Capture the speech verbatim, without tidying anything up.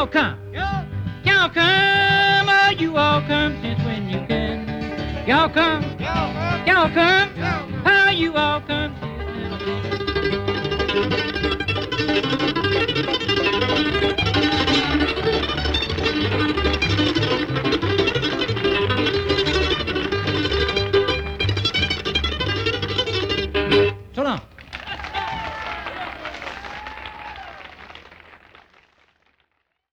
Y'all come. Y'all come. Oh, you all come since when you can. Y'all come. Y'all come. Oh, you all come.